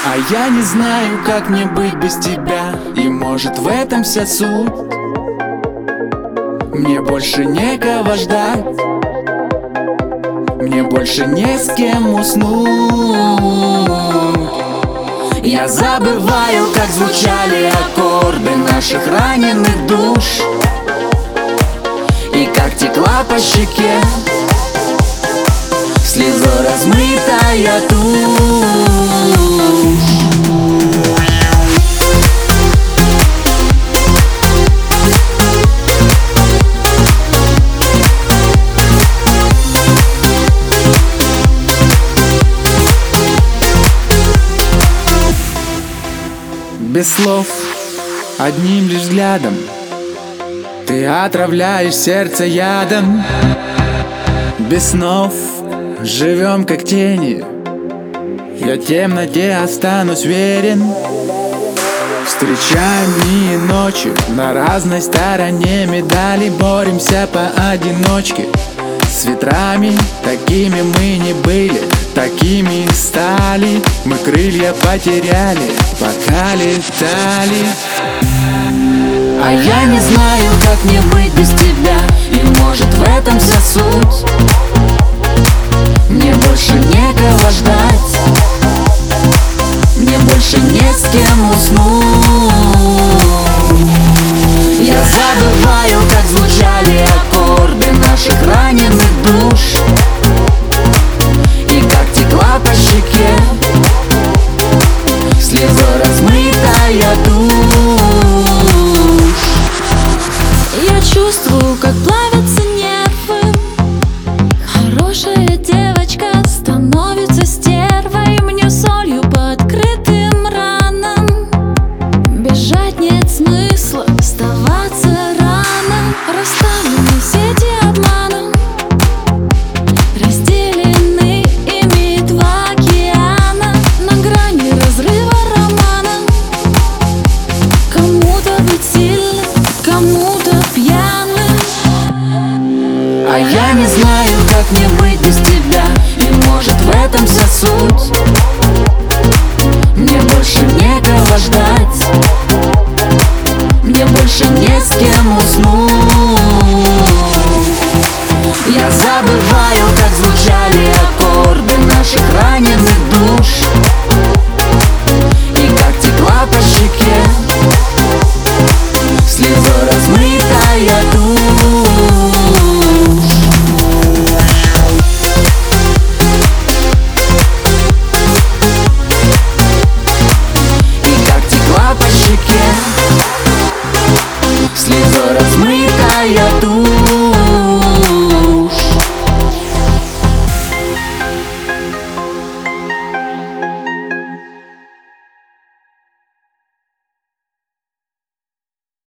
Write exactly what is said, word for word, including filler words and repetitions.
А я не знаю, как мне быть без тебя, и может в этом вся суть. Мне больше некого ждать, мне больше не с кем уснуть. Я забываю, как звучали аккорды наших раненых душ, и как текла по щеке слезой размытая тушь. Без слов, одним лишь взглядом ты отравляешь сердце ядом. Без снов живем как тени, я темноте останусь верен. Встречаем дни и ночи на разной стороне медали, боремся поодиночке с ветрами. Такими мы не были, такими и стали. Мы крылья потеряли, пока летали. А я не знаю, как мне быть без тебя, и может в этом вся суть. Мне больше некого ждать, мне больше не с кем уснуть. Я забываю, как звучали аккорды наших раненых душ, и как текла по щеке слезой размытая тушь. Я чувствую, как плавятся нервы. Хорошая девочка становится стервой. Мне солью по открытым ранам. Бежать нет смысла, оставаться рано. Расставлены сети обманом, разделены ими два океана. На грани разрыва романа. Кому-то быть сильным, кому-то пьяным. А я не знаю, как мне быть без тебя, и может в этом вся суть. Мне больше некого ждать, мне больше не с кем уснуть.